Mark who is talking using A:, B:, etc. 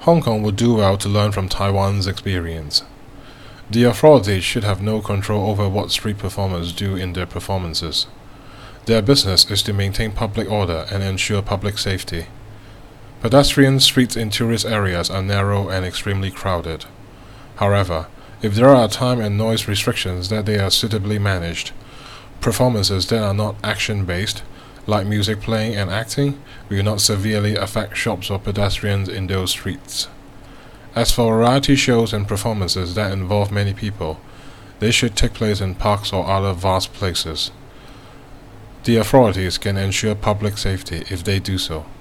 A: Hong Kong would do well to learn from Taiwan's experience. The authorities should have no control over what street performers do in their performances. Their business is to maintain public order and ensure public safety. Pedestrian streets in tourist areas are narrow and extremely crowded. However, if there are time and noise restrictions that they are suitably managed, performances that are not action-based, like music playing and acting, will not severely affect shops or pedestrians in those streets. As for variety shows and performances that involve many people, they should take place in parks or other vast places. The authorities can ensure public safety if they do so.